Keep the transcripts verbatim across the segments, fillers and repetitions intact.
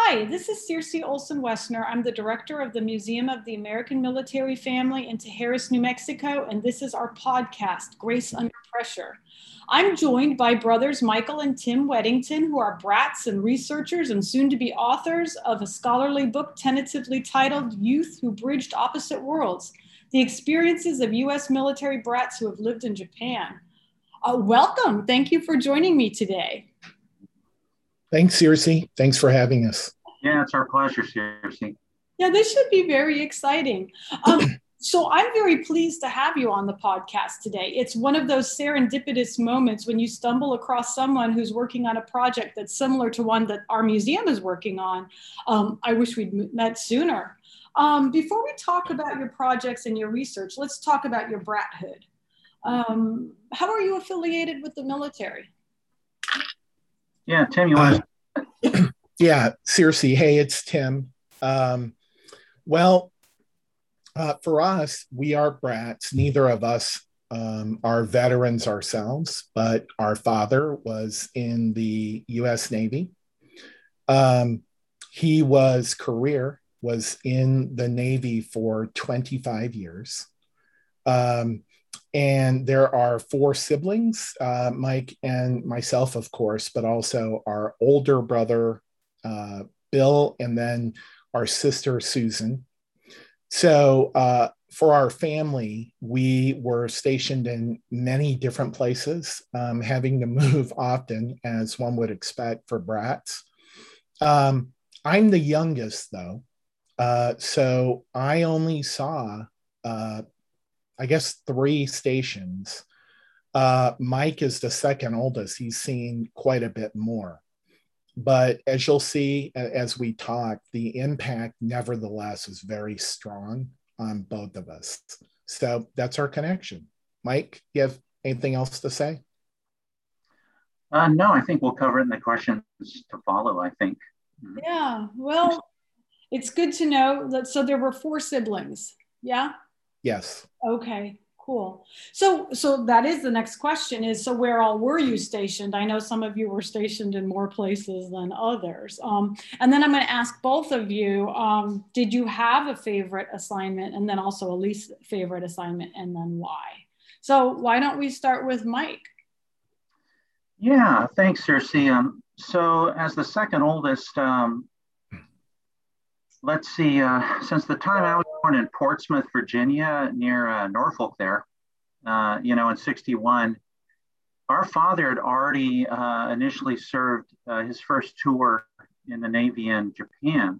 Hi, this is Circe Olson Wessner. I'm the director of the Museum of the American Military Family in Tijeras, New Mexico, and this is our podcast, Grace Under Pressure. I'm joined by brothers Michael and Tim Weddington, who are brats and researchers and soon to be authors of a scholarly book tentatively titled Youth Who Bridged Opposite Worlds, The Experiences of U S Military Brats Who Have Lived in Japan. Uh, welcome. Thank you for joining me today. Thanks, Circe. Thanks for having us. Yeah, it's our pleasure, Circe. Yeah, this should be very exciting. Um, so I'm very pleased to have you on the podcast today. It's one of those serendipitous moments when you stumble across someone who's working on a project that's similar to one that our museum is working on. Um, I wish we'd met sooner. Um, before we talk about your projects and your research, let's talk about your brathood. Um, how are you affiliated with the military? Yeah, Tim, you want to? Uh, yeah, Circe. Hey, it's Tim. Um, well, uh, for us, we are brats. Neither of us um, are veterans ourselves, but our father was in the U S Navy. Um, he was career, was in the Navy for twenty-five years. Um, And there are four siblings, uh, Mike and myself, of course, but also our older brother, uh, Bill, and then our sister, Susan. So uh, for our family, we were stationed in many different places, um, having to move often, as one would expect for brats. Um, I'm the youngest, though. Uh, so I only saw uh, I guess three stations. Uh, Mike is the second oldest. He's seen quite a bit more. But as you'll see as we talk, the impact nevertheless is very strong on both of us. So that's our connection. Mike, you have anything else to say? Uh, no, I think we'll cover it in the questions to follow, I think. Yeah, well, it's good to know that. So there were four siblings, yeah? Yes. Okay, cool. So, so that is the next question is, so where all were you stationed? I know some of you were stationed in more places than others. Um, and then I'm going to ask both of you, um, did you have a favorite assignment and then also a least favorite assignment and then why? So why don't we start with Mike? Yeah, thanks, Circe. Um, so as the second oldest, um, let's see, uh, since the time I was born in Portsmouth, Virginia, near uh, Norfolk there, uh, you know, in sixty-one, our father had already uh, initially served uh, his first tour in the Navy in Japan.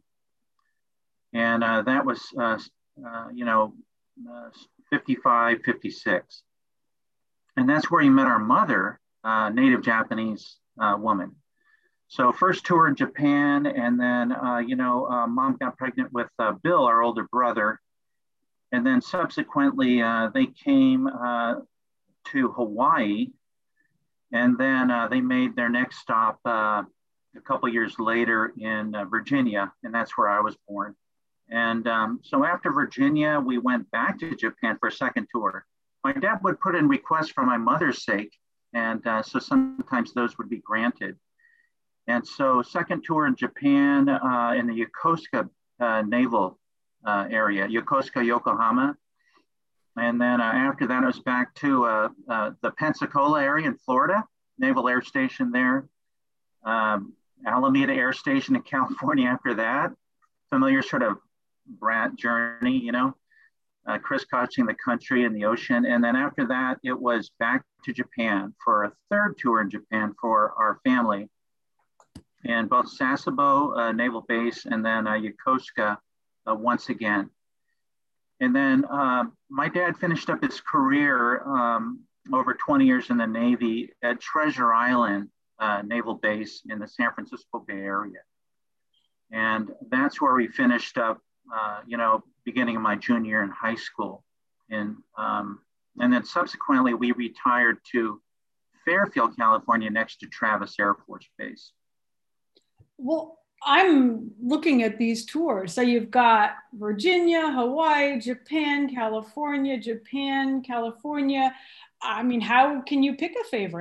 And uh, that was, uh, uh, you know, uh, fifty-five, fifty-six. And that's where he met our mother, uh, native Japanese uh, woman. So first tour in Japan, and then, uh, you know, uh, mom got pregnant with uh, Bill, our older brother. And then subsequently, uh, they came uh, to Hawaii. And then uh, they made their next stop uh, a couple years later in uh, Virginia. And that's where I was born. And um, so after Virginia, we went back to Japan for a second tour. My dad would put in requests for my mother's sake. And uh, so sometimes those would be granted. And so second tour in Japan uh, in the Yokosuka uh, naval uh, area, Yokosuka, Yokohama. And then uh, after that, I was back to uh, uh, the Pensacola area in Florida, Naval Air Station there. Um, Alameda Air Station in California after that. Familiar sort of brat journey, you know, uh, crisscrossing the country and the ocean. And then after that, it was back to Japan for a third tour in Japan for our family. And both Sasebo uh, Naval Base and then uh, Yokosuka uh, once again. And then uh, my dad finished up his career um, over twenty years in the Navy at Treasure Island uh, Naval Base in the San Francisco Bay Area. And that's where we finished up, uh, you know, beginning of my junior year in high school. And, um, and then subsequently we retired to Fairfield, California, next to Travis Air Force Base. Well, I'm looking at these tours. So you've got Virginia, Hawaii, Japan, California, Japan, California. I mean, how can you pick a favorite?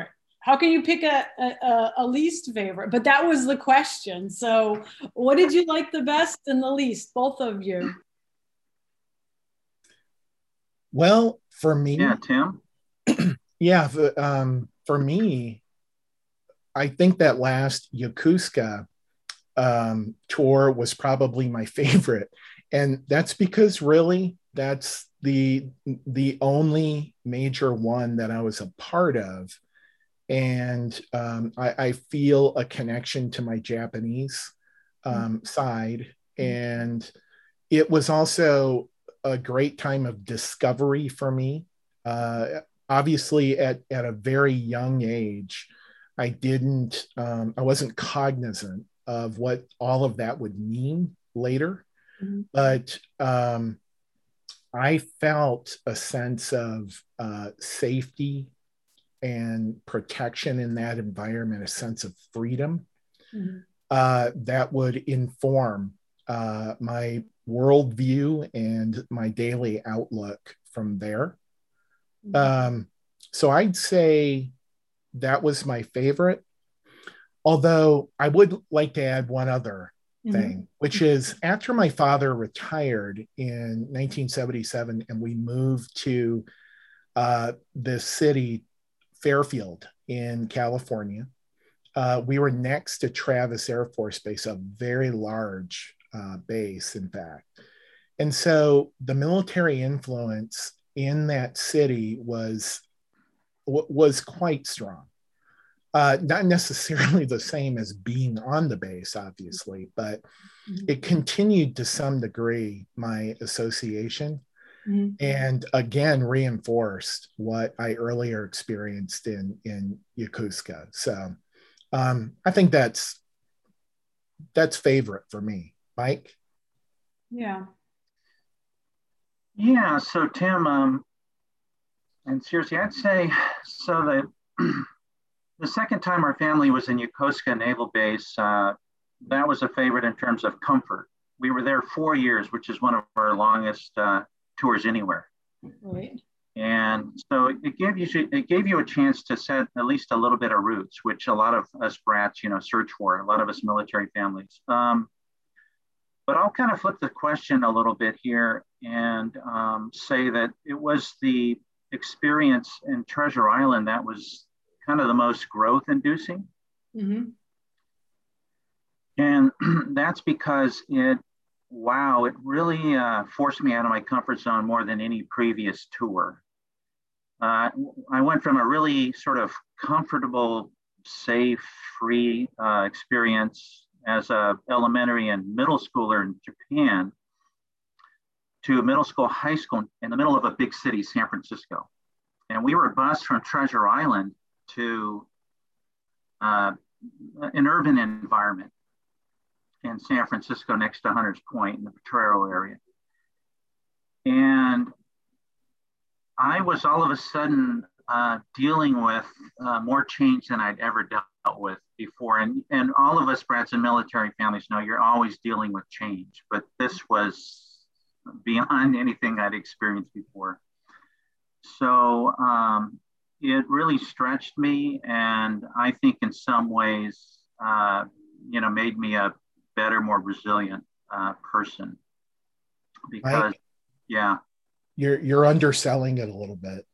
how can you pick a, a, a least favorite? But that was the question. So what did you like the best and the least, both of you? Well, for me, yeah, Tim. yeah, for, um, for me, I think that last Yokosuka um, tour was probably my favorite, and that's because really that's the the only major one that I was a part of, and um, I, I feel a connection to my Japanese um, side, and it was also a great time of discovery for me. Uh, obviously, at at a very young age, I didn't, um, I wasn't cognizant of what all of that would mean later, mm-hmm. but um, I felt a sense of uh, safety and protection in that environment, a sense of freedom mm-hmm. uh, that would inform uh, my worldview and my daily outlook from there. Mm-hmm. Um, so I'd say that was my favorite. Although I would like to add one other thing, mm-hmm. which is after my father retired in nineteen seventy-seven and we moved to uh, the city, Fairfield in California, uh, we were next to Travis Air Force Base, a very large uh, base, in fact. And so the military influence in that city was, was quite strong. Uh, not necessarily the same as being on the base, obviously, but mm-hmm. it continued to some degree my association mm-hmm. and again reinforced what I earlier experienced in, in Yokosuka. So um, I think that's that's favorite for me. Mike? Yeah. Yeah, so Tim, um, and seriously, I'd say so that the second time our family was in Yokosuka Naval Base, uh, that was a favorite in terms of comfort. We were there four years, which is one of our longest uh, tours anywhere. Right. And so it gave you it gave you a chance to set at least a little bit of roots, which a lot of us brats, you know, search for. A lot of us military families. Um, but I'll kind of flip the question a little bit here and um, say that it was the experience in Treasure Island that was kind of the most growth inducing. Mm-hmm. And that's because it, wow, it really uh, forced me out of my comfort zone more than any previous tour. Uh, I went from a really sort of comfortable, safe, free uh, experience as a elementary and middle schooler in Japan to middle school, high school in the middle of a big city, San Francisco. And we were bused from Treasure Island to uh, an urban environment in San Francisco next to Hunters Point in the Potrero area. And I was all of a sudden uh, dealing with uh, more change than I'd ever dealt with before. And, and all of us brats in military families know you're always dealing with change, but this was beyond anything I'd experienced before. So um, it really stretched me, and I think in some ways, uh, you know, made me a better, more resilient uh, person. Because, Mike, yeah, you're you're underselling it a little bit.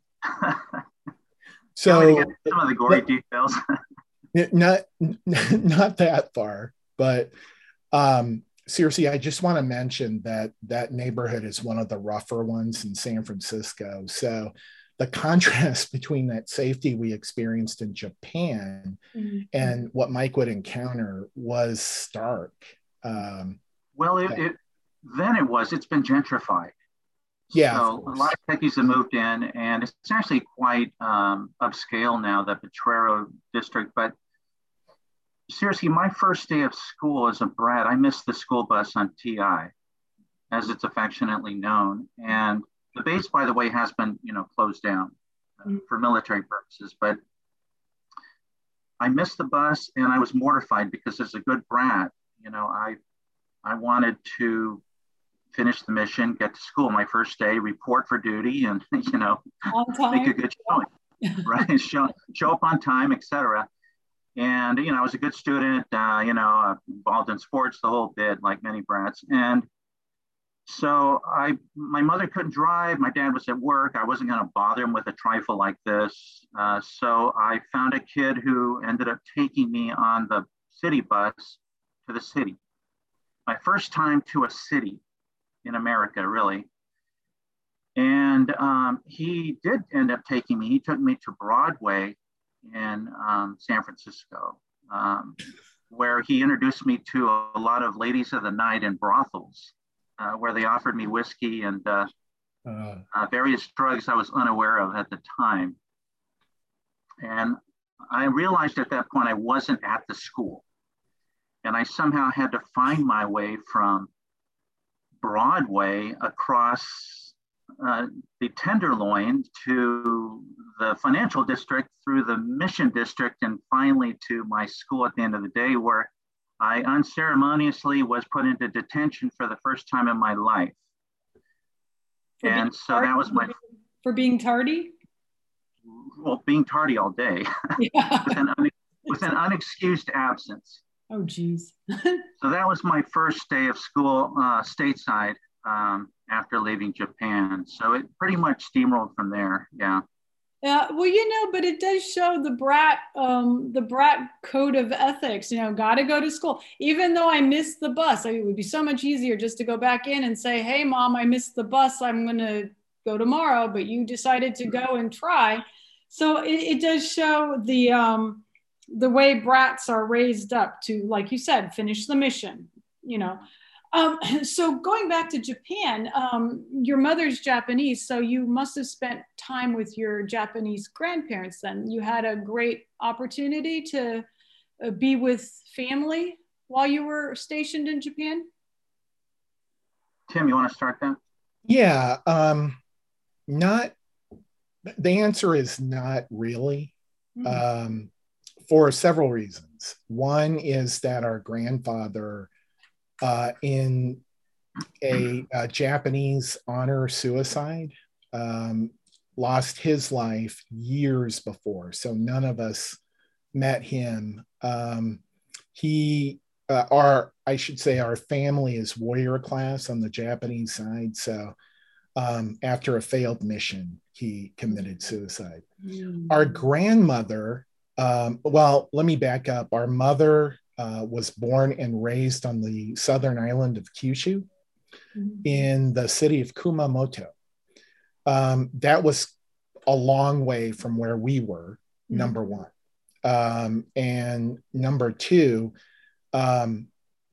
So get some of the gory but, details. not not that far, but um, seriously, I just want to mention that that neighborhood is one of the rougher ones in San Francisco. So the contrast between that safety we experienced in Japan mm-hmm. and what Mike would encounter was stark. Um, well, it, it then it was. It's been gentrified. Yeah, so a lot of techies have moved in, and it's actually quite um, upscale now, the Potrero district. But seriously, my first day of school as a brat, I missed the school bus on T I, as it's affectionately known. And the base, by the way, has been, you know, closed down uh, mm-hmm. for military purposes. But I missed the bus, and I was mortified because as a good brat, you know, I I wanted to finish the mission, get to school my first day, report for duty, and, you know, make a good showing. right? show, show up on time, et cetera. And, you know, I was a good student, uh, you know, involved in sports, the whole bit, like many brats. And so I, my mother couldn't drive. My dad was at work. I wasn't going to bother him with a trifle like this. Uh, so I found a kid who ended up taking me on the city bus to the city. My first time to a city in America, really. And um, he did end up taking me. He took me to Broadway in um, San Francisco, um, where he introduced me to a, a lot of ladies of the night in brothels, uh, where they offered me whiskey and uh, uh. Uh, various drugs I was unaware of at the time. And I realized at that point I wasn't at the school. And I somehow had to find my way from Broadway across uh, the Tenderloin to the financial district, through the Mission District, and finally to my school at the end of the day, where I unceremoniously was put into detention for the first time in my life. For and so tardy, that was my... For being tardy? Well, being tardy all day. Yeah. with, an une, with an unexcused absence. Oh, geez. So that was my first day of school uh, stateside um, after leaving Japan. So it pretty much steamrolled from there. Yeah. Yeah. Well, you know, but it does show the brat, um, the brat code of ethics. You know, got to go to school. Even though I missed the bus, I mean, it would be so much easier just to go back in and say, "Hey, Mom, I missed the bus. I'm going to go tomorrow." But you decided to go and try. So it, it does show the um, the way brats are raised up to, like you said, finish the mission, you know. Um, so going back to Japan, um, your mother's Japanese, so you must have spent time with your Japanese grandparents then. You had a great opportunity to uh, be with family while you were stationed in Japan? Tim, you want to start that? Yeah, um, not, the answer is not really. Mm-hmm. Um, for several reasons. One is that our grandfather, uh, in a, a Japanese honor suicide, um, lost his life years before. So none of us met him. Um, he, uh, our, I should say, our family is warrior class on the Japanese side. So um, after a failed mission, he committed suicide. Mm. Our grandmother, Um, well, let me back up. Our mother uh, was born and raised on the southern island of Kyushu, mm-hmm. in the city of Kumamoto. Um, that was a long way from where we were, mm-hmm. number one. Um, and number two, um,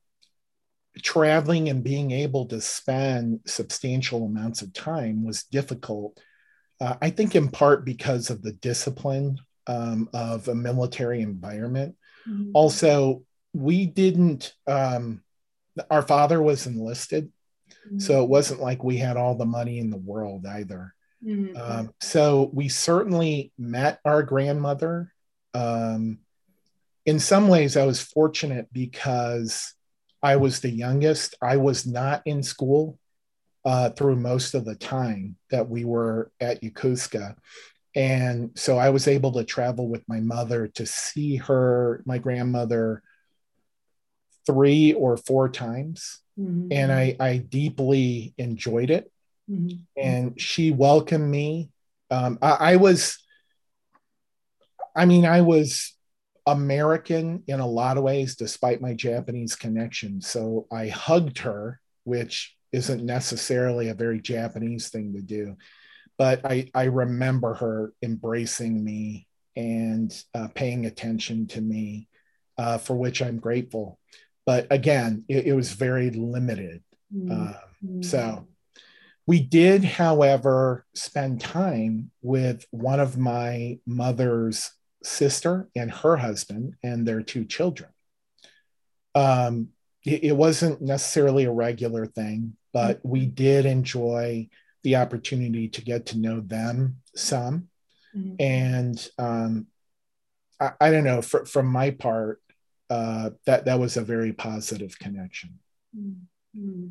traveling and being able to spend substantial amounts of time was difficult, uh, I think in part because of the discipline Um, of a military environment. Mm-hmm. Also, we didn't, um, our father was enlisted, mm-hmm. so it wasn't like we had all the money in the world either. Mm-hmm. Um, so we certainly met our grandmother. Um, in some ways, I was fortunate because I was the youngest. I was not in school uh, through most of the time that we were at Yokosuka. And so I was able to travel with my mother to see her, my grandmother, three or four times. Mm-hmm. And I, I deeply enjoyed it. Mm-hmm. And she welcomed me. Um, I, I was, I mean, I was American in a lot of ways, despite my Japanese connection. So I hugged her, which isn't necessarily a very Japanese thing to do. But I, I remember her embracing me and uh, paying attention to me, uh, for which I'm grateful. But again, it, it was very limited. Mm-hmm. Uh, so we did, however, spend time with one of my mother's sister and her husband and their two children. Um, it, it wasn't necessarily a regular thing, but mm-hmm. we did enjoy the opportunity to get to know them some. Mm-hmm. And um, I, I don't know, for, from my part, uh, that, that was a very positive connection. Mm-hmm.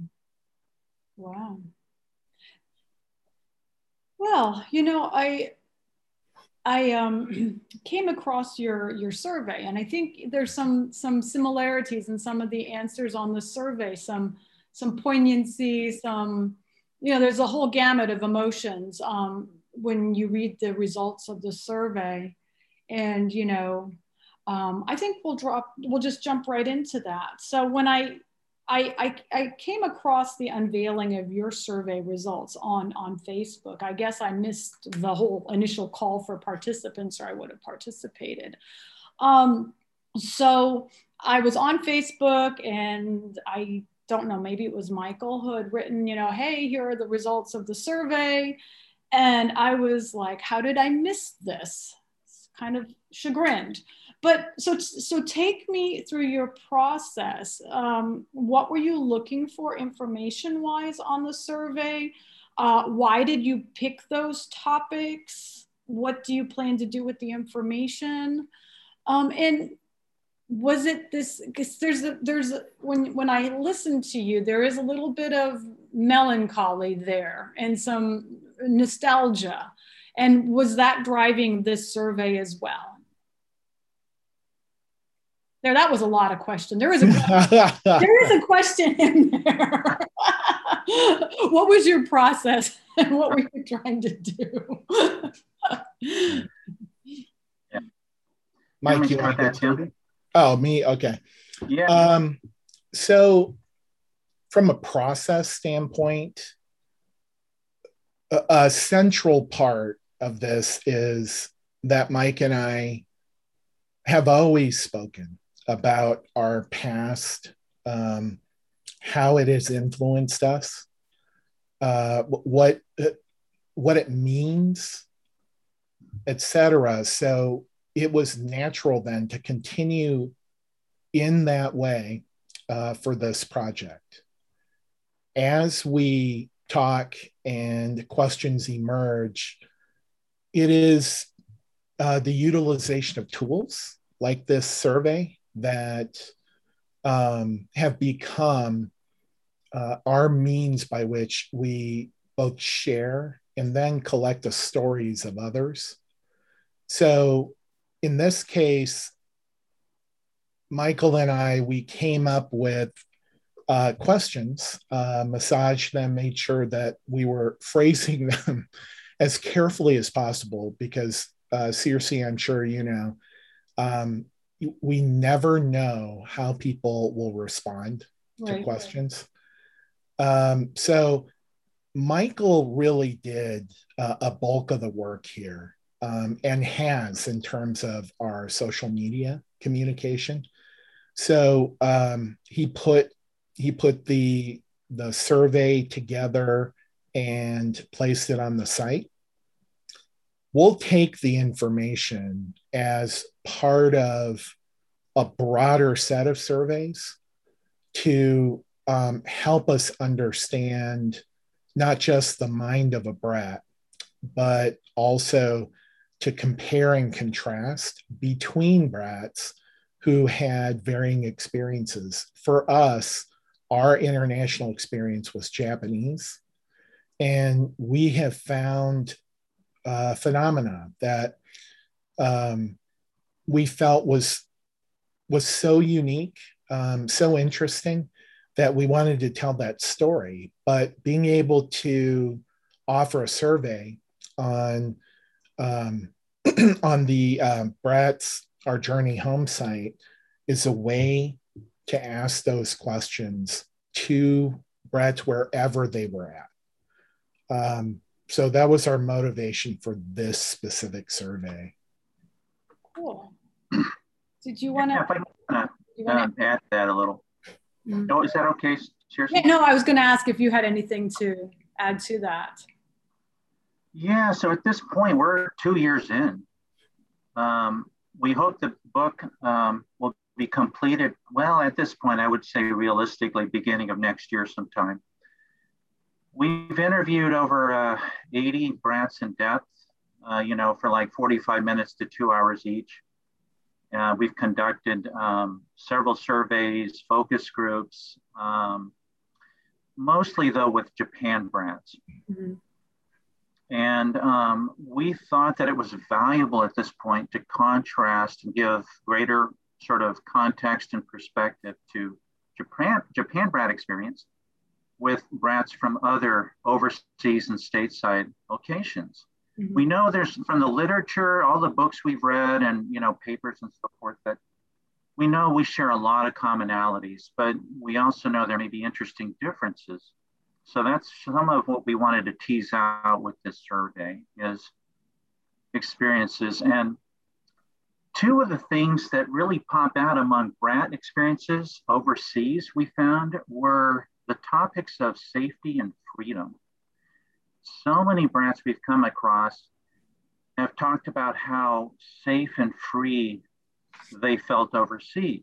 Wow. Well, you know, I, I um, came across your your survey, and I think there's some some similarities in some of the answers on the survey. Some some poignancy, some you know, there's a whole gamut of emotions um, when you read the results of the survey, and you know, um, I think we'll drop we'll just jump right into that. So when I I, I, I came across the unveiling of your survey results on, on Facebook. I guess I missed the whole initial call for participants, or I would have participated. Um, so I was on Facebook, and I don't know, maybe it was Michael who had written, you know, hey, here are the results of the survey. And I was like, how did I miss this? It's kind of chagrined. But so, so take me through your process. Um, what were you looking for information-wise on the survey? Uh, why did you pick those topics? What do you plan to do with the information? Um, and was it this, because there's, a, there's a, when, when I listen to you, there is a little bit of melancholy there and some nostalgia. And was that driving this survey as well? There, that was a lot of question. There is a there is a question in there. What was your process, and what were you trying to do? Yeah. Mike, you want to get started? Oh, me? Okay. Yeah. Um, so from a process standpoint, a, a central part of this is that Mike and I have always spoken about our past, um, how it has influenced us, uh, what what it means, et cetera. So it was natural then to continue in that way uh, for this project. As we talk and questions emerge, it is uh, the utilization of tools like this survey that um, have become uh, our means by which we both share and then collect the stories of others. So in this case, Michael and I, we came up with uh, questions, uh, massaged them, made sure that we were phrasing them as carefully as possible because uh, Circe, I'm sure you know, um, we never know how people will respond right. to questions. Um, so Michael really did uh, a bulk of the work here um, and has in terms of our social media communication. So um, he put he put the the survey together and placed it on the site. We'll take the information as part of a broader set of surveys to um, help us understand not just the mind of a brat, but also to compare and contrast between brats who had varying experiences. For us, our international experience was Japanese, and we have found uh, phenomena that um, we felt was was so unique, um, so interesting that we wanted to tell that story. But being able to offer a survey on um, on the um, Bratz Our Journey Home site is a way to ask those questions to Bratz wherever they were at. Um, so that was our motivation for this specific survey. Cool. Did you want to yeah, uh, add that a little? Mm-hmm. No, is that okay, Circe? Yeah, no, I was going to ask if you had anything to add to that. Yeah, so at this point, we're two years in. Um, we hope the book um, will be completed, well, at this point, I would say realistically, beginning of next year sometime. We've interviewed over uh, eighty brats in depth, uh, you know, for like forty-five minutes to two hours each. Uh, we've conducted um, several surveys, focus groups, um, mostly though with Japan brats. Mm-hmm. And um, we thought that it was valuable at this point to contrast and give greater sort of context and perspective to Japan, Japan brat experience with brats from other overseas and stateside locations. Mm-hmm. We know there's from the literature, all the books we've read and, you know, papers and so forth, that we know we share a lot of commonalities, but we also know there may be interesting differences. So that's some of what we wanted to tease out with this survey is experiences. And two of the things that really pop out among brat experiences overseas we found were the topics of safety and freedom. So many brats we've come across have talked about how safe and free they felt overseas.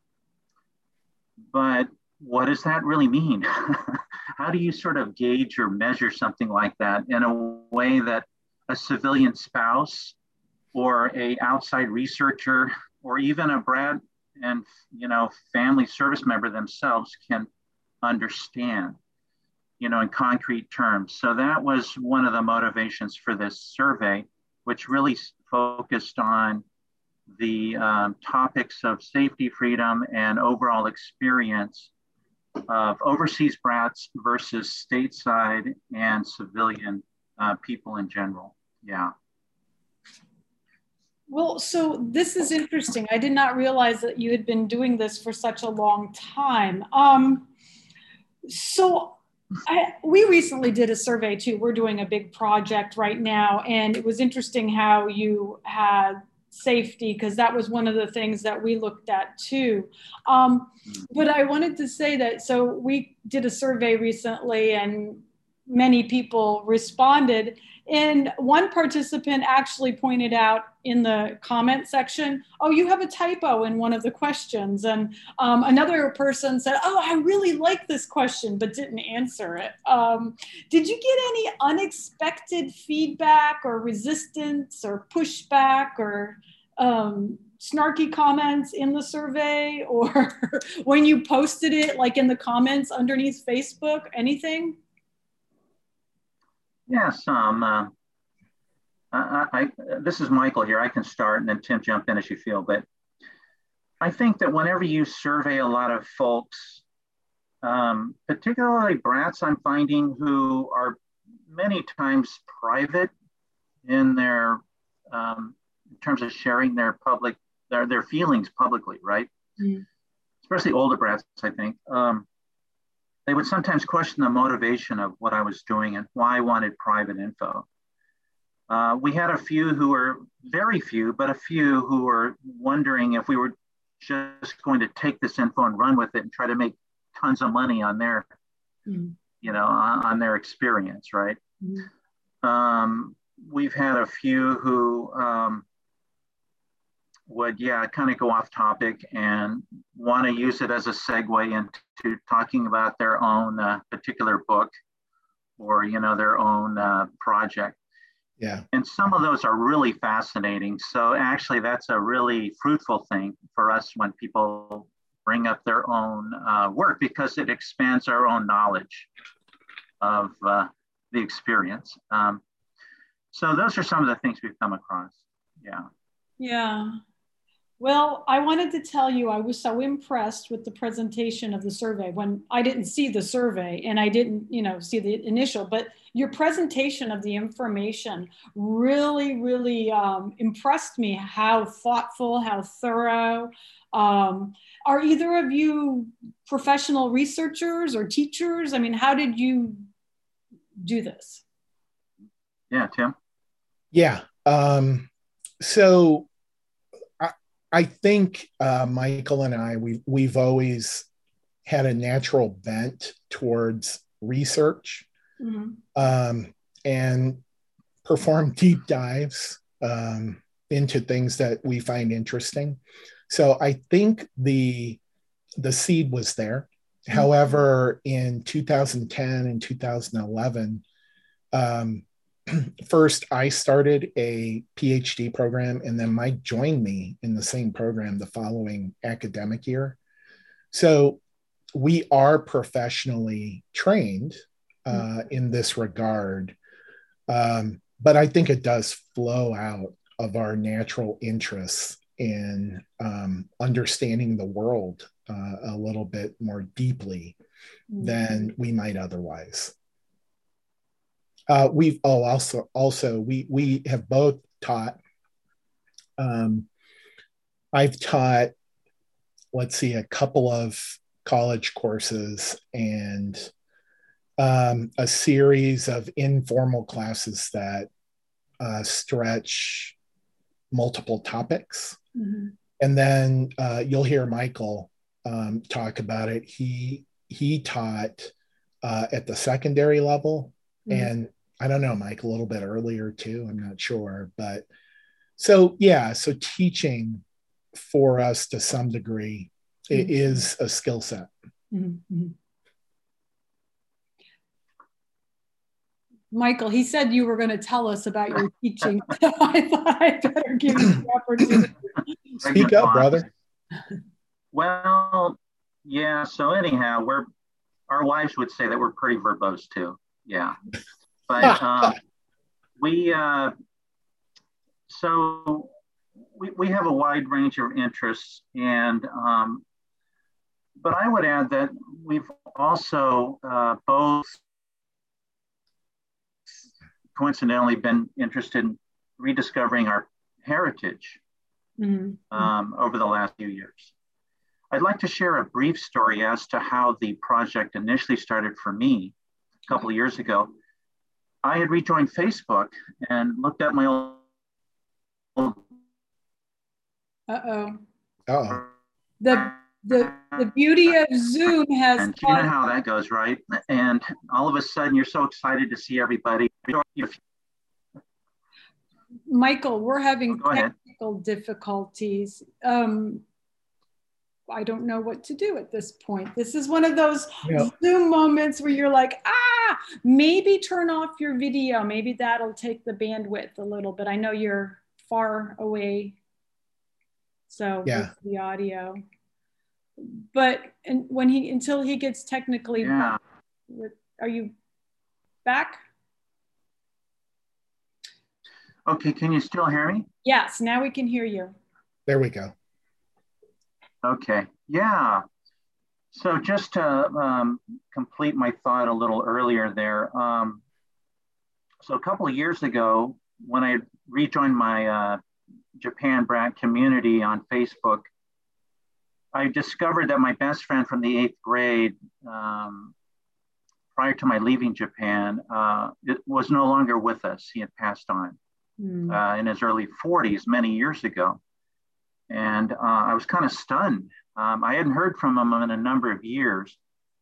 But what does that really mean? How do you sort of gauge or measure something like that in a way that a civilian spouse or a outside researcher or even a brat and, you know, family service member themselves can understand, you know, in concrete terms? So that was one of the motivations for this survey, which really focused on the um, topics of safety, freedom, and overall experience of overseas brats versus stateside and civilian uh, people in general. Yeah. Well, so this is interesting. I did not realize that you had been doing this for such a long time. Um, so I, we recently did a survey too. We're doing a big project right now, and it was interesting how you had safety, because that was one of the things that we looked at too. Um, but I wanted to say that, so we did a survey recently and many people responded, and one participant actually pointed out in the comment section, oh, you have a typo in one of the questions. And um, another person said, oh, I really like this question, but didn't answer it. Um, did you get any unexpected feedback or resistance or pushback or um, snarky comments in the survey, or when you posted it, like in the comments underneath Facebook, anything? Yes, um, uh, I, I, this is Michael here. I can start and then Tim jump in as you feel. But I think that whenever you survey a lot of folks, um, particularly brats, I'm finding who are many times private in their, um, in terms of sharing their public, their, their feelings publicly, right? Mm. Especially older brats, I think. Um, they would sometimes question the motivation of what I was doing and why I wanted private info. Uh, we had a few who were, very few, but a few who were wondering if we were just going to take this info and run with it and try to make tons of money on their, mm. you know, on, on their experience, right? Mm. Um, we've had a few who um, would, yeah, kind of go off topic and want to use it as a segue into talking about their own uh, particular book or, you know, their own uh, project. Yeah. And some of those are really fascinating. So actually that's a really fruitful thing for us when people bring up their own uh, work, because it expands our own knowledge of uh, the experience. Um, so those are some of the things we've come across. Yeah. Yeah. Well, I wanted to tell you, I was so impressed with the presentation of the survey when I didn't see the survey and I didn't, you know, see the initial, but your presentation of the information really, really um, impressed me. How thoughtful, how thorough. Um, are either of you professional researchers or teachers? I mean, how did you do this? Yeah, Tim? Yeah. Um, so I think uh, Michael and I, we, we've always had a natural bent towards research, mm-hmm. um, and perform deep dives um, into things that we find interesting. So I think the, the seed was there. Mm-hmm. However, in two thousand ten and two thousand eleven, um, first, I started a PhD program, and then Mike joined me in the same program the following academic year. So we are professionally trained uh, in this regard. Um, but I think it does flow out of our natural interests in um, understanding the world uh, a little bit more deeply mm-hmm. than we might otherwise. Uh, we've oh also also we we have both taught. Um, I've taught, let's see, a couple of college courses and um, a series of informal classes that uh, stretch multiple topics. Mm-hmm. And then uh, you'll hear Michael um, talk about it. He he taught uh, at the secondary level, mm-hmm. and I don't know, Mike, a little bit earlier too. I'm not sure, but so yeah, so teaching for us to some degree mm-hmm. is a skill set. Mm-hmm. Michael, he said you were going to tell us about your teaching. So I thought I'd better give you the opportunity. Speak up, brother. Well, yeah. So anyhow, we're our wives would say that we're pretty verbose too. Yeah, but um, we uh, so we we have a wide range of interests, and um, but I would add that we've also uh, both coincidentally been interested in rediscovering our heritage mm-hmm. um, over the last few years. I'd like to share a brief story as to how the project initially started for me a couple of years ago. I had rejoined Facebook and looked at my old. Uh-oh. Uh-oh. The, the, the beauty of Zoom has... And you know how that goes, right? And all of a sudden, you're so excited to see everybody. Michael, we're having oh, technical difficulties. Um, I don't know what to do at this point. This is one of those yep. Zoom moments where you're like, ah, maybe turn off your video. Maybe that'll take the bandwidth a little bit. I know you're far away, so yeah. with the audio. But and when he until he gets technically, yeah. Are you back? Okay, can you still hear me? Yes, now we can hear you. There we go. Okay, yeah. So just to um, complete my thought a little earlier there. Um, so a couple of years ago, when I rejoined my uh, Japan Brat community on Facebook, I discovered that my best friend from the eighth grade, um, prior to my leaving Japan, uh, it was no longer with us. He had passed on mm. uh, in his early forties many years ago. And uh, I was kind of stunned. Um, I hadn't heard from him in a number of years.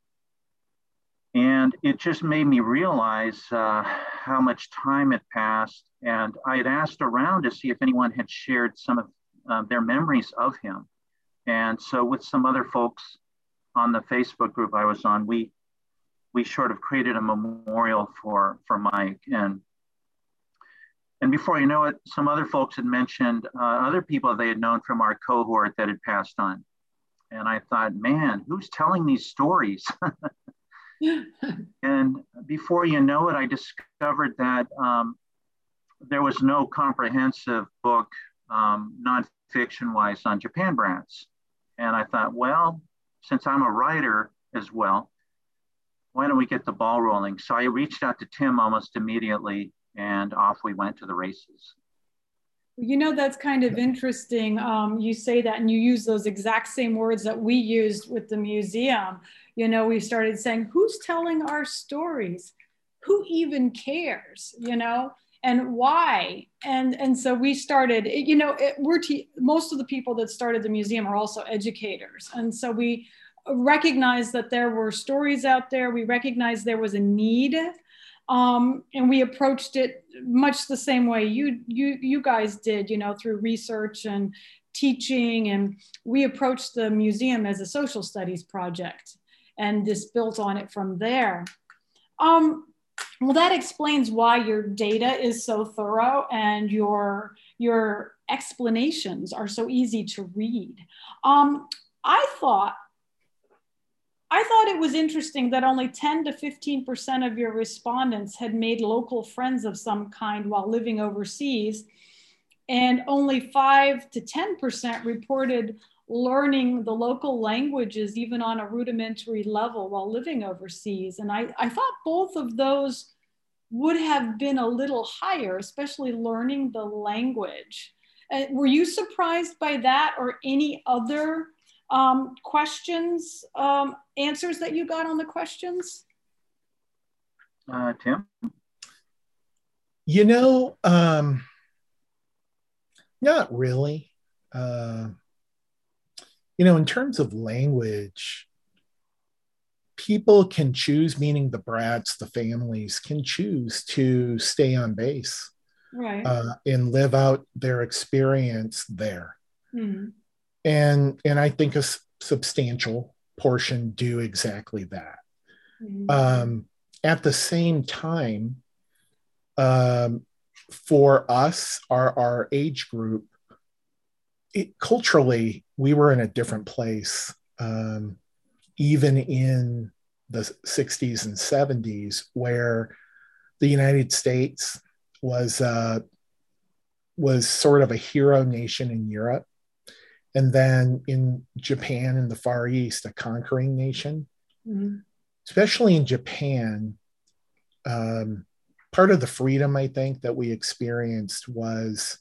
And it just made me realize uh, how much time had passed. And I had asked around to see if anyone had shared some of uh, their memories of him. And so with some other folks on the Facebook group I was on, we we sort of created a memorial for, for Mike. And And before you know it, some other folks had mentioned uh, other people they had known from our cohort that had passed on. And I thought, man, who's telling these stories? And before you know it, I discovered that um, there was no comprehensive book, um, nonfiction-wise, on Japan Brats. And I thought, well, since I'm a writer as well, why don't we get the ball rolling? So I reached out to Tim almost immediately, and off we went to the races. You know, that's kind of interesting. Um, you say that and you use those exact same words that we used with the museum. You know, we started saying, who's telling our stories? Who even cares, you know, and why? And, and so we started, you know, it, we're te- most of the people that started the museum are also educators. And so we recognized that there were stories out there. We recognized there was a need. Um, and we approached it much the same way you, you, you guys did, you know, through research and teaching. And we approached the museum as a social studies project and just built on it from there. Um, well, that explains why your data is so thorough and your, your explanations are so easy to read. Um, I thought I thought it was interesting that only ten to fifteen percent of your respondents had made local friends of some kind while living overseas, and only five to ten percent reported learning the local languages even on a rudimentary level while living overseas. And I, I thought both of those would have been a little higher, especially learning the language. Uh, were you surprised by that, or any other um, questions, um, answers that you got on the questions? Uh, Tim? You know, um, not really. Uh, you know, in terms of language, people can choose, meaning the brats, the families can choose to stay on base, right, uh, and live out their experience there. mm-hmm. And, and I think a s- substantial portion do exactly that. Mm-hmm. Um, at the same time, um, for us, our, our age group, it, culturally, we were in a different place. Um, even in the sixties and seventies, where the United States was uh, was sort of a hero nation in Europe, and then in Japan in the Far East, a conquering nation. Mm-hmm. Especially in Japan, um, part of the freedom I think that we experienced was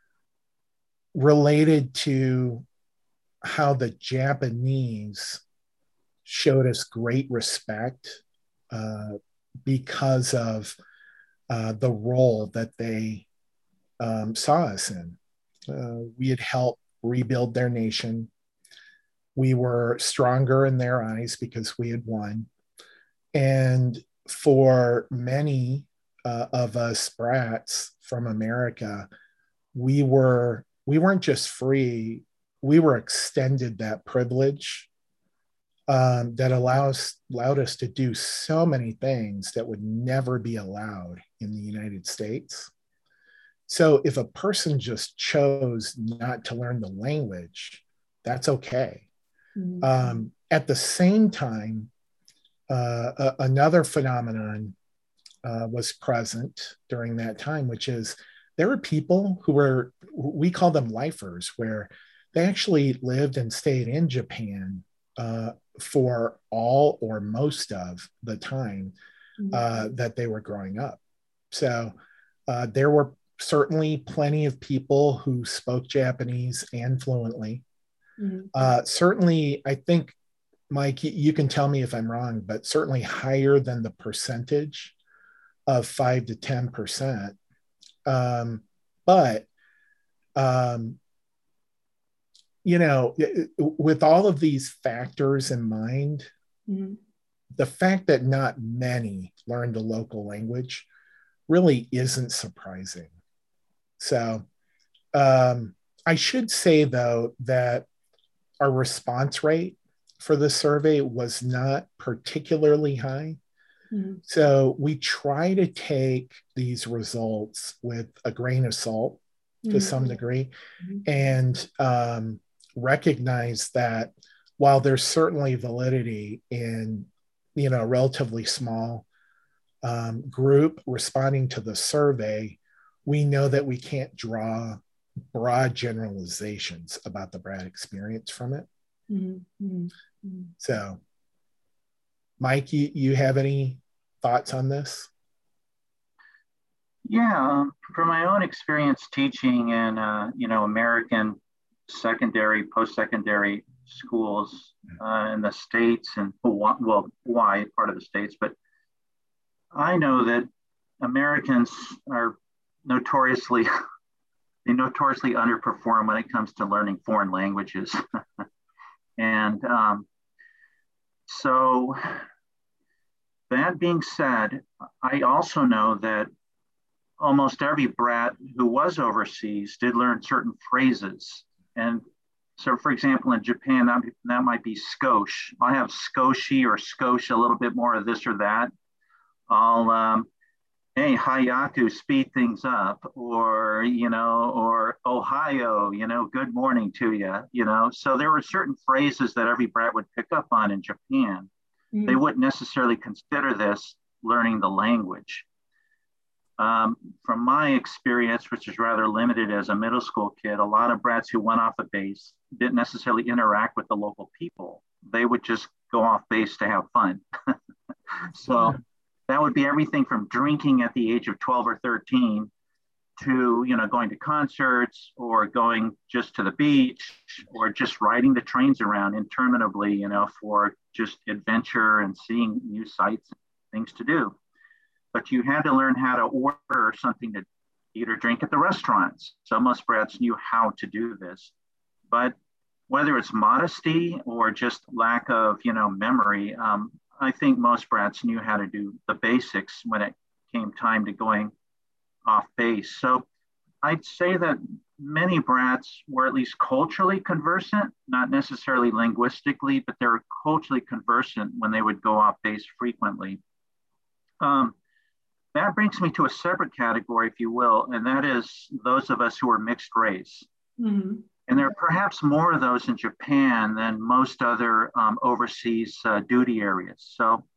related to how the Japanese showed us great respect uh, because of uh, the role that they um, saw us in. Uh, we had helped rebuild their nation. We were stronger in their eyes because we had won. And for many uh, of us brats from America, we were we weren't just free, we were extended that privilege um, that allows allowed us to do so many things that would never be allowed in the United States. So if a person just chose not to learn the language, that's okay. Mm-hmm. Um, at the same time, uh, a- another phenomenon uh, was present during that time, which is there were people who were, we call them lifers, where they actually lived and stayed in Japan uh, for all or most of the time uh, mm-hmm. that they were growing up. So uh, there were certainly plenty of people who spoke Japanese and fluently. Mm-hmm. Uh, certainly, I think, Mike, you can tell me if I'm wrong, but certainly higher than the percentage of five to ten percent. Um, but, um, you know, with all of these factors in mind, mm-hmm. the fact that not many learn the local language really isn't surprising. So um, I should say, though, that our response rate for the survey was not particularly high. Mm-hmm. So we try to take these results with a grain of salt to mm-hmm. some degree, mm-hmm. and um, recognize that while there's certainly validity in, you know, a relatively small um, group responding to the survey, we know that we can't draw broad generalizations about the Brat experience from it. Mm-hmm. Mm-hmm. So, Mike, you, you have any thoughts on this? Yeah, from my own experience teaching in, uh, you know, American secondary, post-secondary schools uh, in the States and Hawaii, well, Hawaii, part of the States, but I know that Americans are notoriously, they notoriously underperform when it comes to learning foreign languages. And um, so that being said, I also know that almost every brat who was overseas did learn certain phrases. And so, for example, in Japan, that, that might be skosh. I have skoshi or skosh, a little bit more of this or that. I'll, um, hey, hayaku, speed things up, or, you know, or Ohio, you know, good morning to you, you know. So there were certain phrases that every brat would pick up on in Japan. Mm. They wouldn't necessarily consider this learning the language. Um, from my experience, which is rather limited as a middle school kid, a lot of brats who went off a base didn't necessarily interact with the local people. They would just go off base to have fun. So that would be everything from drinking at the age of twelve or thirteen to, you know, going to concerts or going just to the beach or just riding the trains around interminably, you know, for just adventure and seeing new sights and things to do. But you had to learn how to order something to eat or drink at the restaurants. So most brats knew how to do this. But whether it's modesty or just lack of, you know, memory, um, I think most brats knew how to do the basics when it came time to going off base. So I'd say that many brats were at least culturally conversant, not necessarily linguistically, but they were culturally conversant when they would go off base frequently. Um, That brings me to a separate category, if you will, and that is those of us who are mixed race. Mm-hmm. And there are perhaps more of those in Japan than most other um, overseas uh, duty areas. So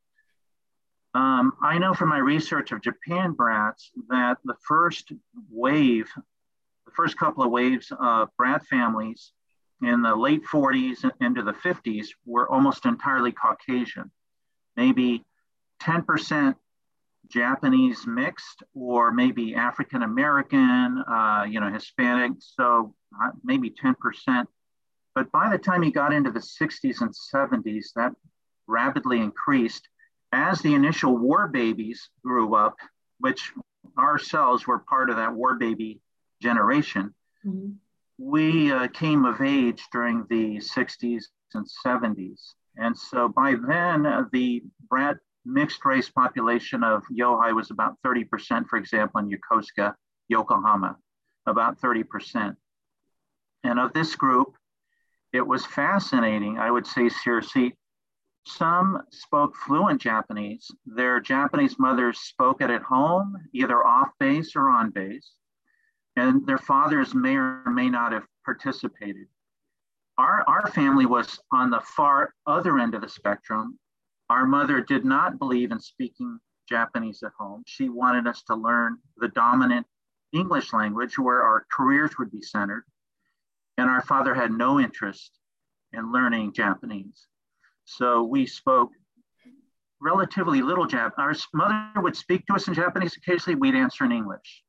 um, I know from my research of Japan brats that the first wave, the first couple of waves of brat families in the late forties and into the fifties were almost entirely Caucasian, maybe ten percent Japanese mixed, or maybe African American, uh, you know, Hispanic, so uh, maybe ten percent. But by the time you got into the sixties and seventies, that rapidly increased as the initial war babies grew up, which ourselves were part of that war baby generation. Mm-hmm. We uh, came of age during the sixties and seventies. And so by then, uh, the brat mixed race population of Yohai was about thirty percent, for example, in Yokosuka, Yokohama, about thirty percent. And of this group, it was fascinating, I would say, Circe. Some spoke fluent Japanese. Their Japanese mothers spoke it at home, either off base or on base. And their fathers may or may not have participated. Our, our family was on the far other end of the spectrum. Our mother did not believe in speaking Japanese at home. She wanted us to learn the dominant English language where our careers would be centered. And our father had no interest in learning Japanese. So we spoke relatively little Japanese. Our mother would speak to us in Japanese occasionally, we'd answer in English.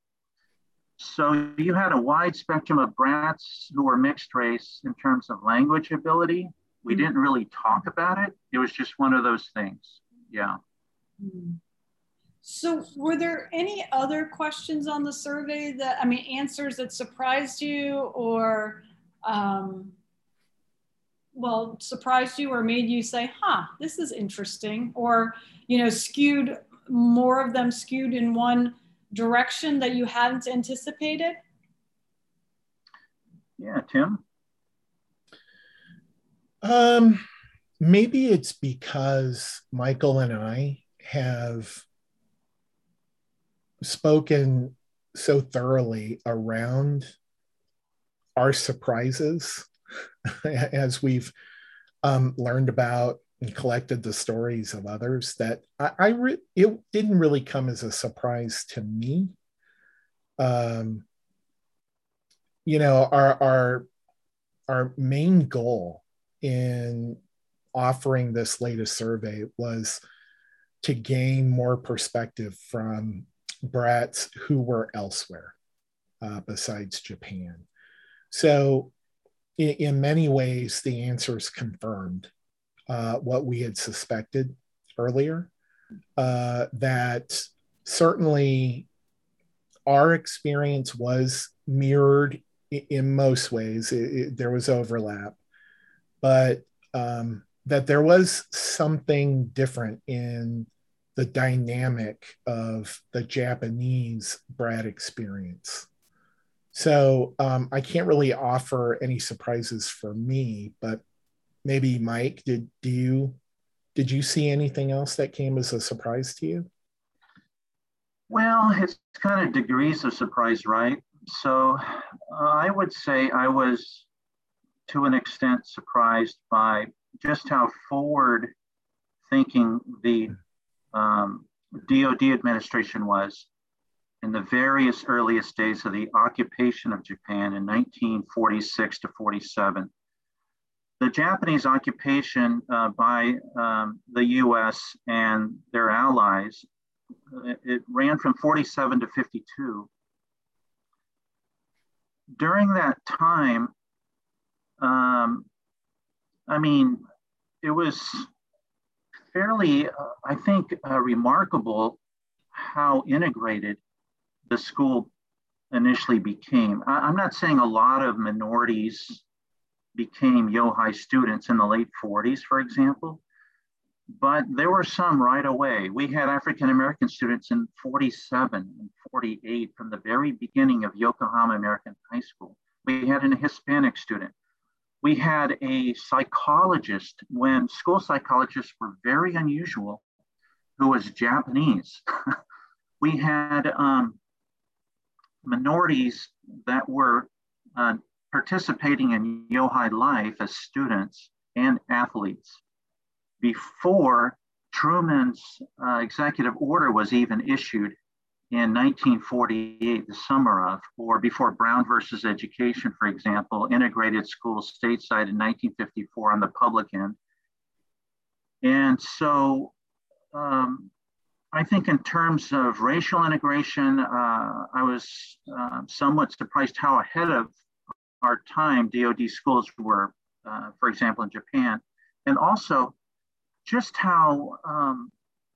So you had a wide spectrum of brats who were mixed race in terms of language ability. We didn't really talk about it. It was just one of those things. Yeah. So were there any other questions on the survey that, I mean, answers that surprised you or, um, well, surprised you or made you say, huh, this is interesting, or, you know, skewed, more of them skewed in one direction that you hadn't anticipated? Yeah, Tim? Um, maybe it's because Michael and I have spoken so thoroughly around our surprises as we've um, learned about and collected the stories of others that I, I re- it didn't really come as a surprise to me. Um, you know, our our our main goal in offering this latest survey was to gain more perspective from brats who were elsewhere uh, besides Japan. So in, in many ways, the answers confirmed uh, what we had suspected earlier, uh, that certainly our experience was mirrored in, in most ways. It, it, there was overlap, but um, that there was something different in the dynamic of the Japanese brat experience. So um, I can't really offer any surprises for me, but maybe Mike, did do you did you see anything else that came as a surprise to you? Well, it's kind of degrees of surprise, right? So uh, I would say I was, to an extent, surprised by just how forward thinking the um, D O D administration was in the various earliest days of the occupation of Japan in nineteen forty-six to forty-seven. The Japanese occupation uh, by um, the U S and their allies, it, it ran from forty-seven to fifty-two. During that time, um, I mean, it was fairly, uh, I think, uh, remarkable how integrated the school initially became. I, I'm not saying a lot of minorities became Yohai students in the late forties, for example, but there were some right away. We had African-American students in forty-seven and forty-eight from the very beginning of Yokohama American High School. We had a Hispanic student. We had a psychologist when school psychologists were very unusual, who was Japanese. We had um, minorities that were uh, participating in Yohai life as students and athletes before Truman's uh, executive order was even issued in nineteen forty-eight, the summer of, or before Brown versus Education, for example, integrated schools stateside in nineteen fifty-four on the public end. And so um, I think in terms of racial integration, uh, I was uh, somewhat surprised how ahead of our time D O D schools were, uh, for example, in Japan, and also just how um,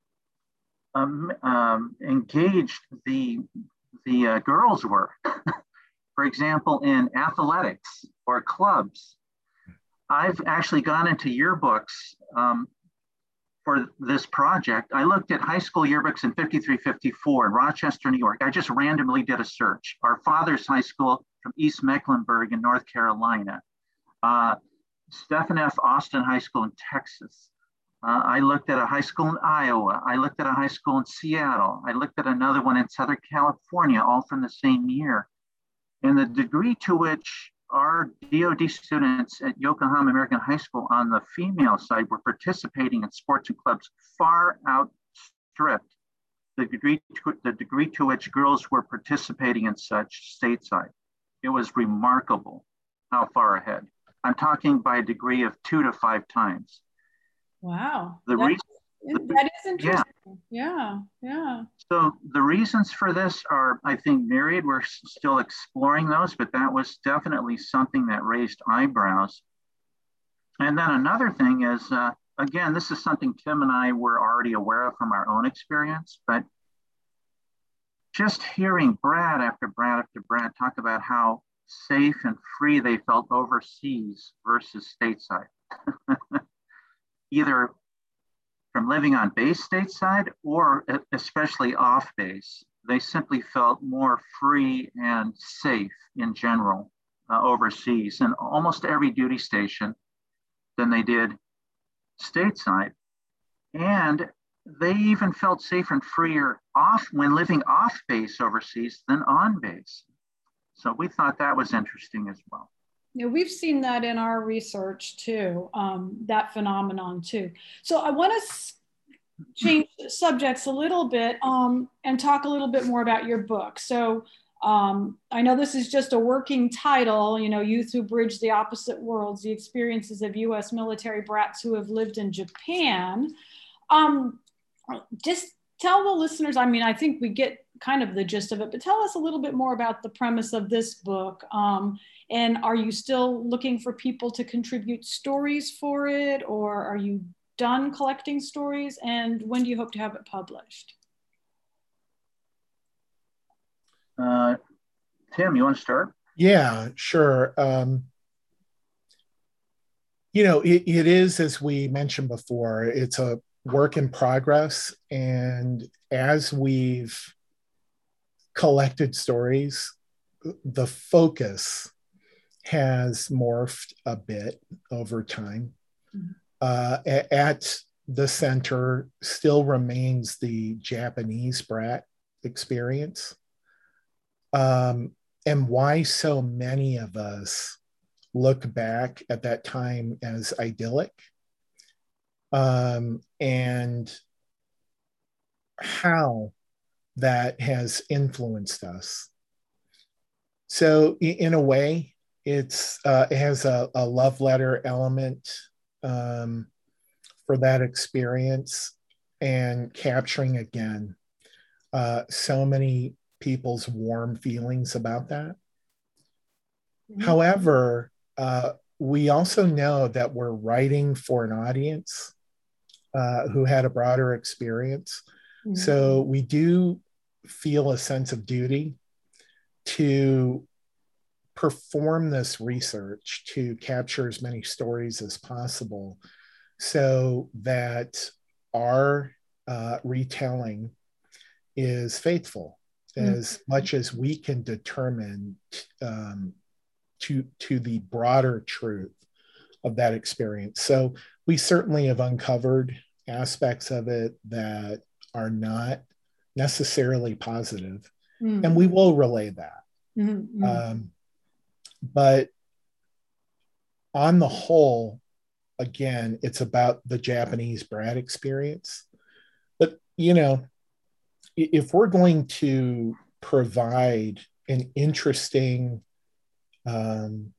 um, um, engaged the, the uh, girls were. For example, in athletics or clubs. I've actually gone into yearbooks um, for this project. I looked at high school yearbooks in fifty-three, fifty-four in Rochester, New York. I just randomly did a search. Our father's high school from East Mecklenburg in North Carolina. Uh, Stephen F. Austin High School in Texas. Uh, I looked at a high school in Iowa. I looked at a high school in Seattle. I looked at another one in Southern California, all from the same year. And the degree to which our D O D students at Yokohama American High School on the female side were participating in sports and clubs far outstripped the degree to, the degree to which girls were participating in such stateside. It was remarkable how far ahead. I'm talking by a degree of two to five times. Wow. The that, reason, that is interesting. Yeah. yeah, yeah. So the reasons for this are, I think, myriad. We're still exploring those, but that was definitely something that raised eyebrows. And then another thing is, uh, again, this is something Tim and I were already aware of from our own experience, but just hearing Brad after Brad after Brad talk about how safe and free they felt overseas versus stateside. Either from living on base stateside or especially off base. They simply felt more free and safe in general uh, overseas in almost every duty station than they did stateside. And they even felt safer and freer off when living off base overseas than on base. So we thought that was interesting as well. Yeah, we've seen that in our research too, um, that phenomenon too. So I want to change subjects a little bit um, and talk a little bit more about your book. So um, I know this is just a working title, you know, Youth Who Bridge the Opposite Worlds, the Experiences of U S Military Brats Who Have Lived in Japan. Um, just tell the listeners, I mean, I think we get kind of the gist of it, but tell us a little bit more about the premise of this book. Um, and are you still looking for people to contribute stories for it, or are you done collecting stories? And when do you hope to have it published? Uh, Tim, you want to start? Yeah, sure. Um, you know, it, it is, as we mentioned before, it's a work in progress. And as we've collected stories, the focus has morphed a bit over time. Mm-hmm. Uh, at the center still remains the Japanese brat experience. Um, and why so many of us look back at that time as idyllic. um, and how that has influenced us. So in a way, it's uh, it has a, a love letter element um, for that experience, and capturing again uh, so many people's warm feelings about that. Mm-hmm. However, uh, we also know that we're writing for an audience uh, who had a broader experience. Mm-hmm. So we do feel a sense of duty to perform this research to capture as many stories as possible so that our uh, retelling is faithful mm-hmm. as much as we can determine um, to, to the broader truth of that experience. So we certainly have uncovered aspects of it that are not necessarily positive, mm-hmm. and we will relay that. Mm-hmm. Um, but on the whole, again, it's about the Japanese brat experience. But, you know, if we're going to provide an interesting um,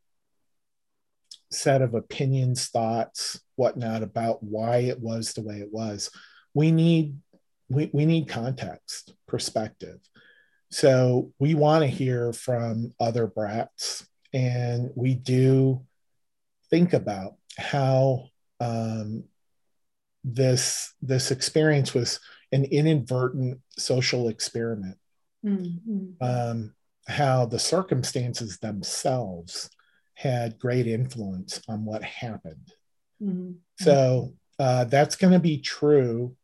set of opinions, thoughts, whatnot about why it was the way it was, we need we, we need context, perspective. So we want to hear from other brats, and we do think about how um, this this experience was an inadvertent social experiment. Mm-hmm. Um, how the circumstances themselves had great influence on what happened. Mm-hmm. So uh, that's going to be true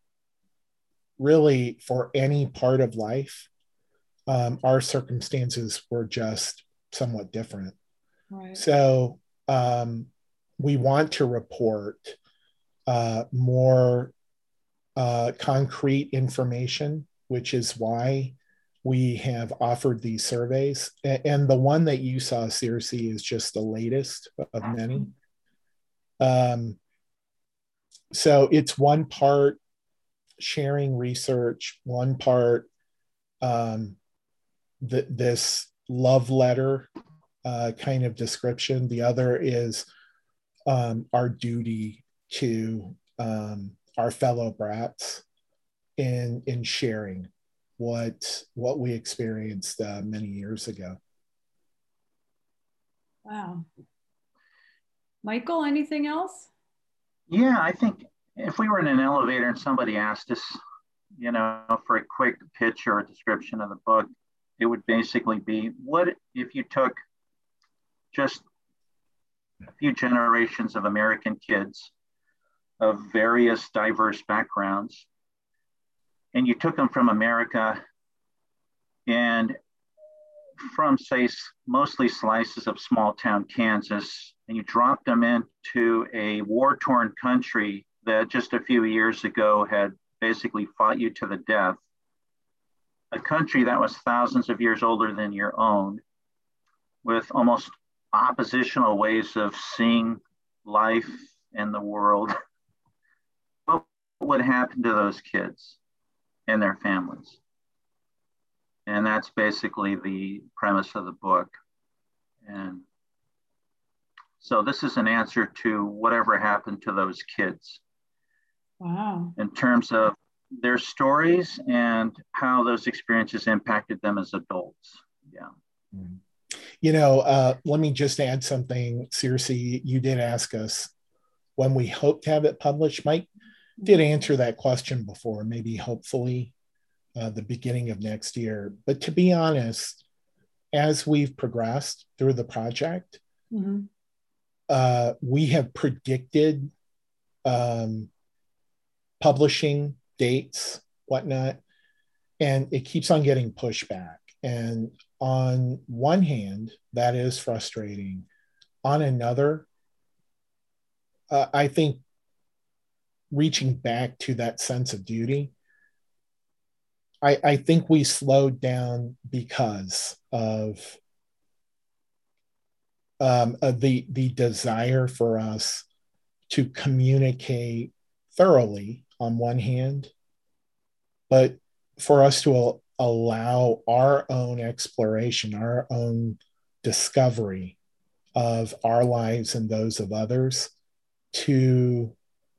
really for any part of life. Um, our circumstances were just somewhat different. Right. So um, we want to report uh, more uh, concrete information, which is why we have offered these surveys. And the one that you saw, Circe, is just the latest of many. Um, so it's one part sharing research, one part um, th- this love letter uh, kind of description. The other is um, our duty to um, our fellow brats in in sharing what what we experienced uh, many years ago. Wow. Michael, anything else? Yeah, I think if we were in an elevator and somebody asked us, you know, for a quick pitch or a description of the book, it would basically be, what if you took just a few generations of American kids of various diverse backgrounds, and you took them from America and from, say, mostly slices of small town Kansas, and you dropped them into a war-torn country that just a few years ago had basically fought you to the death, a country that was thousands of years older than your own, with almost oppositional ways of seeing life and the world. What would happen to those kids and their families? And that's basically the premise of the book. And so this is an answer to whatever happened to those kids. Wow. In terms of their stories and how those experiences impacted them as adults. Yeah. You know, uh, let me just add something. Circe, you did ask us when we hope to have it published. Mike did answer that question before, maybe hopefully uh, the beginning of next year. But to be honest, as we've progressed through the project, mm-hmm. uh, we have predicted um, publishing dates, whatnot, and it keeps on getting pushed back. And on one hand, that is frustrating. On another, uh, I think reaching back to that sense of duty, I, I think we slowed down because of, um, of the, the desire for us to communicate thoroughly on one hand, but for us to allow our own exploration, our own discovery of our lives and those of others to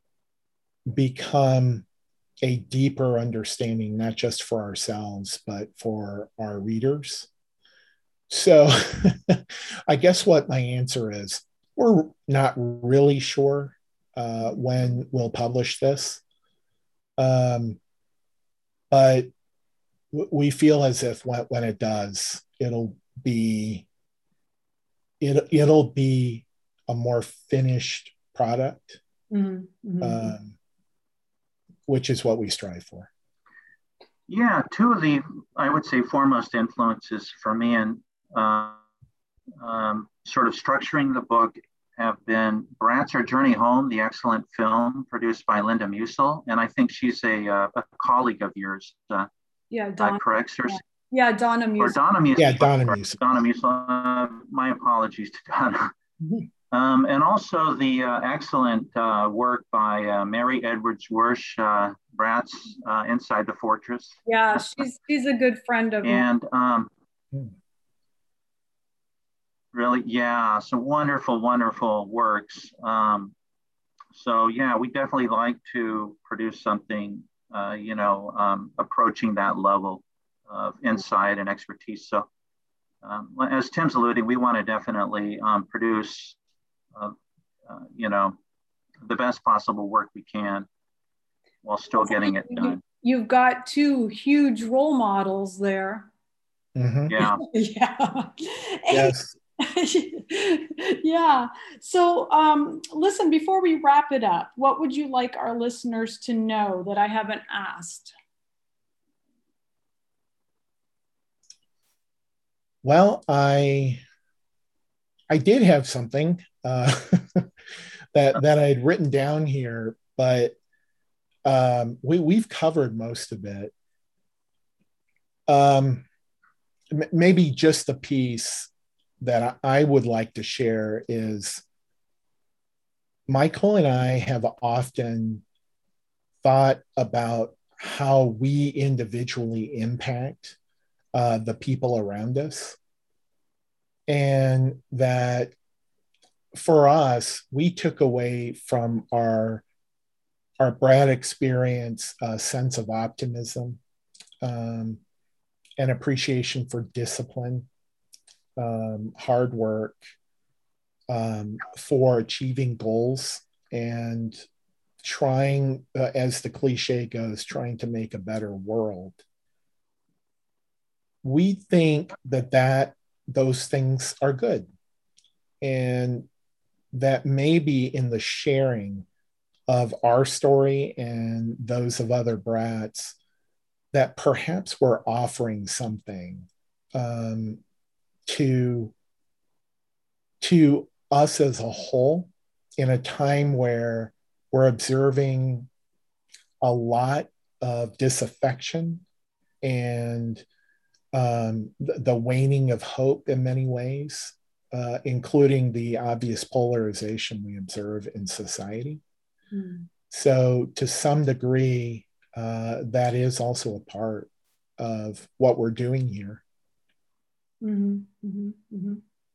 become a deeper understanding, not just for ourselves, but for our readers. So I guess what my answer is, we're not really sure uh, when we'll publish this. Um, but we feel as if when, when it does, it'll be it, it'll be a more finished product, mm-hmm. Mm-hmm. Um, which is what we strive for. Yeah, two of the, I would say, foremost influences for me in uh, um, sort of structuring the book have been Bratz: Our Journey Home, the excellent film produced by Linda Musil. And I think she's a, uh, a colleague of yours. Uh, yeah, Donna. Correct, sir? Yeah. yeah, Donna Musil. Or Donna Musil. Yeah, Donna Musil. Donna Musil. Uh, my apologies to Donna. Um, and also the uh, excellent uh, work by uh, Mary Edwards Wersch, uh, Bratz, uh, Inside the Fortress. Yeah, she's she's a good friend of mine. And um, really, yeah, some wonderful, wonderful works. Um, so yeah, we definitely like to produce something, uh, you know, um, approaching that level of insight and expertise. So um, as Tim's alluding, we want to definitely um, produce Uh, uh, you know, the best possible work we can while still getting it done. You've got two huge role models there. Mm-hmm. Yeah. yeah. Yes. yeah. So um, listen, before we wrap it up, what would you like our listeners to know that I haven't asked? Well, I I did have something uh, that that I had written down here, but um, we we've covered most of it. Um, m- maybe just the piece that I would like to share is Michael and I have often thought about how we individually impact uh, the people around us, and that for us, we took away from our our Brad experience a sense of optimism, um, and appreciation for discipline, um, hard work, um, for achieving goals, and trying, uh, as the cliche goes, trying to make a better world. We think that that those things are good, and that maybe in the sharing of our story and those of other brats, that perhaps we're offering something um, to, to us as a whole in a time where we're observing a lot of disaffection and um, the, the waning of hope in many ways. Uh, including the obvious polarization we observe in society. Mm. So to some degree, uh, that is also a part of what we're doing here. Mm-hmm, mm-hmm, mm-hmm.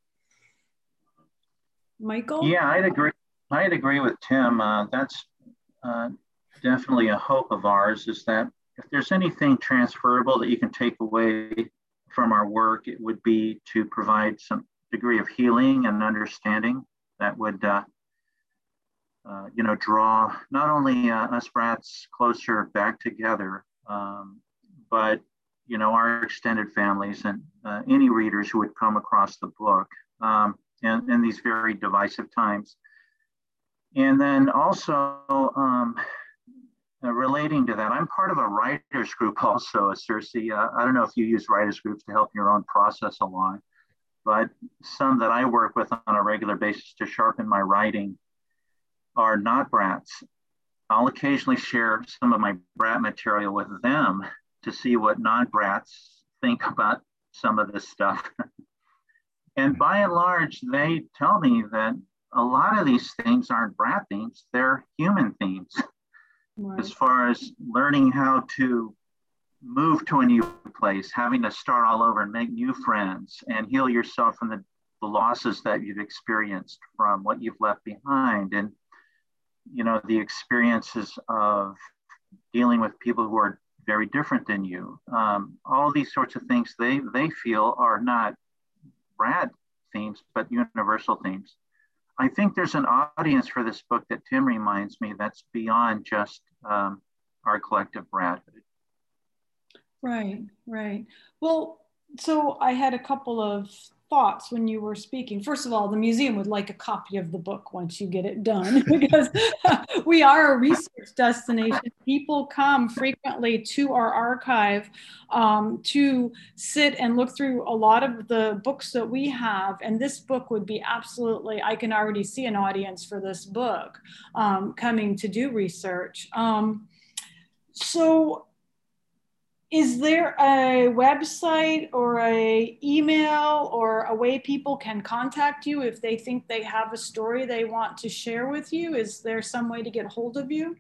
Michael? Yeah, I'd agree. I'd agree with Tim. Uh, that's uh, definitely a hope of ours, is that if there's anything transferable that you can take away from our work, it would be to provide some degree of healing and understanding that would, uh, uh, you know, draw not only uh, us brats closer back together, um, but, you know, our extended families and uh, any readers who would come across the book um, in, in these very divisive times. And then also um, uh, relating to that, I'm part of a writers group also, Circe. Uh, I don't know if you use writers groups to help your own process along, but some that I work with on a regular basis to sharpen my writing are not brats. I'll occasionally share some of my brat material with them to see what non-brats think about some of this stuff. And by and large, they tell me that a lot of these themes aren't brat themes, they're human themes. right. As far as learning how to move to a new place, having to start all over and make new friends and heal yourself from the, the losses that you've experienced from what you've left behind. And, you know, the experiences of dealing with people who are very different than you. Um, all these sorts of things they, they feel are not Brad themes, but universal themes. I think there's an audience for this book that Tim reminds me that's beyond just um, our collective Bradhood. Right, right. Well, so I had a couple of thoughts when you were speaking. First of all, the museum would like a copy of the book once you get it done, because we are a research destination. People come frequently to our archive um, to sit and look through a lot of the books that we have. And this book would be absolutely, I can already see an audience for this book um, coming to do research. Um, so is there a website or a email or a way people can contact you if they think they have a story they want to share with you? Is there some way to get hold of you?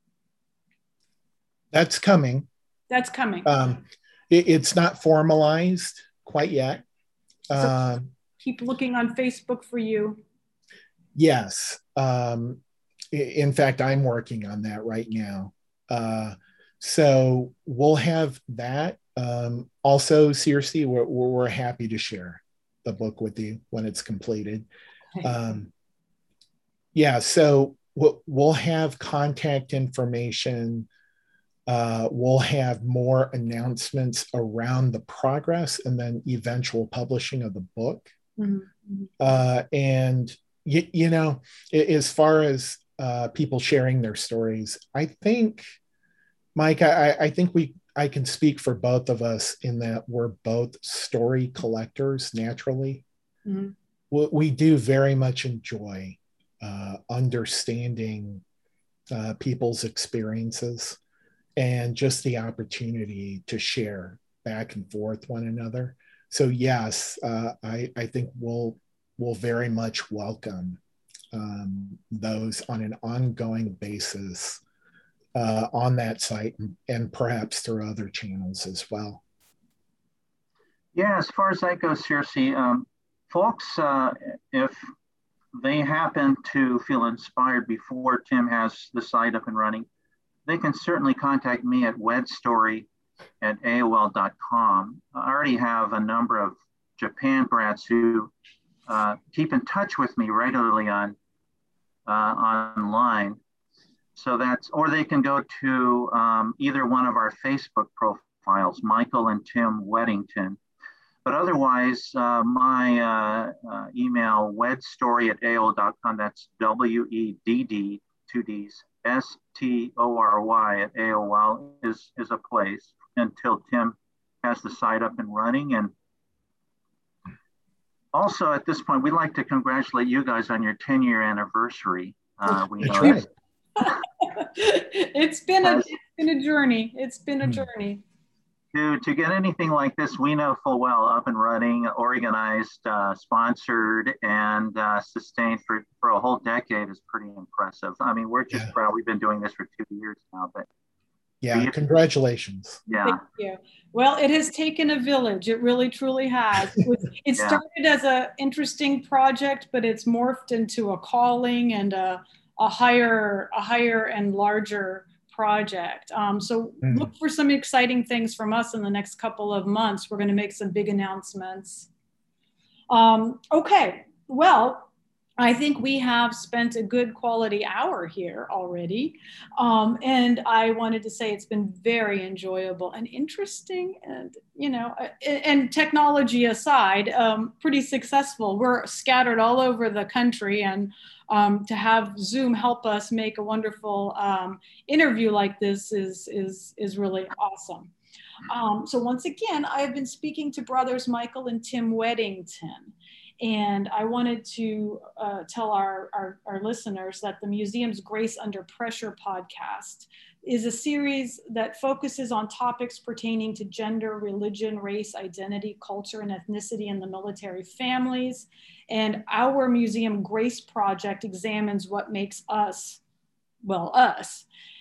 That's coming. That's coming. Um, it, it's not formalized quite yet. So Uh, keep looking on Facebook for you. Yes. Um, in fact, I'm working on that right now. Uh, So we'll have that. Um, also, Circe, we're, we're happy to share the book with you when it's completed. Um, yeah, so we'll, we'll have contact information. Uh, we'll have more announcements around the progress and then eventual publishing of the book. Mm-hmm. Uh, and, you, you know, as far as uh, people sharing their stories, I think Mike, I, I think we I can speak for both of us in that we're both story collectors naturally. Mm-hmm. We, we do very much enjoy uh, understanding uh, people's experiences and just the opportunity to share back and forth one another. So yes, uh, I, I think we'll we'll very much welcome um, those on an ongoing basis. Uh, on that site and, and perhaps through other channels as well. Yeah, as far as that goes, Circe, um, folks, uh, if they happen to feel inspired before Tim has the site up and running, they can certainly contact me at wedstory at A O L dot com. I already have a number of Japan brats who uh, keep in touch with me regularly on uh, online. So that's, or they can go to um, either one of our Facebook profiles, Michael and Tim Weddington. But otherwise, uh, my uh, uh, email, wedstory at A O L dot com, that's W E D D, two Ds, S T O R Y at A O L is, is a place until Tim has the site up and running. And also at this point, we'd like to congratulate you guys on your ten year anniversary. Uh, we That's know right. it's been a it's been a journey. It's been a journey. To, to get anything like this, we know full well up and running, organized, uh, sponsored, and uh, sustained for, for a whole decade is pretty impressive. I mean, we're just yeah. proud. We've been doing this for two years now, but yeah, we, congratulations. Yeah. Thank you. Well, it has taken a village. It really, truly has. It, was, it yeah. started as an interesting project, but it's morphed into a calling and a a higher, a higher and larger project. Um, so mm. look for some exciting things from us in the next couple of months. We're going to make some big announcements. Um, okay, well, I think we have spent a good quality hour here already. Um, and I wanted to say it's been very enjoyable and interesting and, you know, and technology aside, um, pretty successful. We're scattered all over the country, and um, to have Zoom help us make a wonderful um, interview like this is, is, is really awesome. Um, so once again, I have been speaking to brothers Michael and Tim Weddington. And I wanted to uh, tell our, our, our listeners that the museum's Grace Under Pressure podcast is a series that focuses on topics pertaining to gender, religion, race, identity, culture, and ethnicity in the military families. And our museum Grace Project examines what makes us, well, us.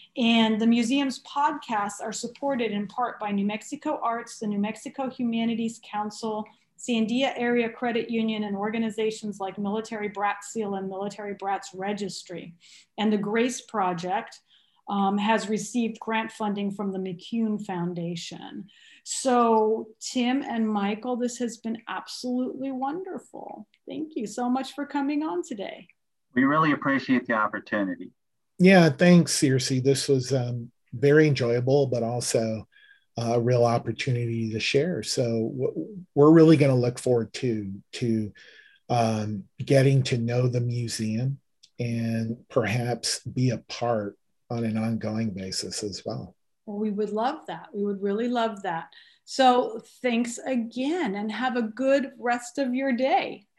And the museum's podcasts are supported in part by New Mexico Arts, the New Mexico Humanities Council, Sandia Area Credit Union, and organizations like Military Brat Seal and Military Brats Registry. And the Grace Project um, has received grant funding from the McCune Foundation. So Tim and Michael, this has been absolutely wonderful. Thank you so much for coming on today. We really appreciate the opportunity. Yeah, thanks, Circe. This was um, very enjoyable, but also a real opportunity to share. So we're really going to look forward to, to um, getting to know the museum and perhaps be a part on an ongoing basis as well. Well, we would love that. We would really love that. So thanks again and have a good rest of your day.